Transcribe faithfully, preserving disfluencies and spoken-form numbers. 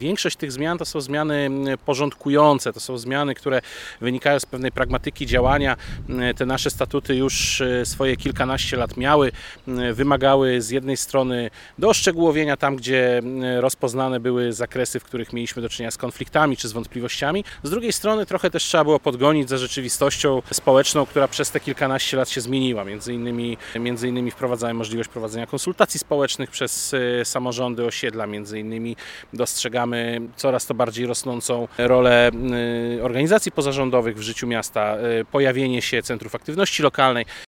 Większość tych zmian to są zmiany porządkujące, to są zmiany, które wynikają z pewnej pragmatyki działania. Te nasze statuty już swoje kilkanaście lat miały, wymagały z jednej strony doszczegółowienia tam, gdzie rozpoznane były zakresy, w których mieliśmy do czynienia z konfliktami czy z wątpliwościami. Z drugiej strony trochę też trzeba było podgonić za rzeczywistością społeczną, która przez te kilkanaście lat się zmieniła. Między innymi, między innymi wprowadzałem możliwość prowadzenia konsultacji społecznych przez samorządy osiedla, między innymi dostrzegamy coraz to bardziej rosnącą rolę organizacji pozarządowych w życiu miasta, pojawienie się centrów aktywności lokalnej.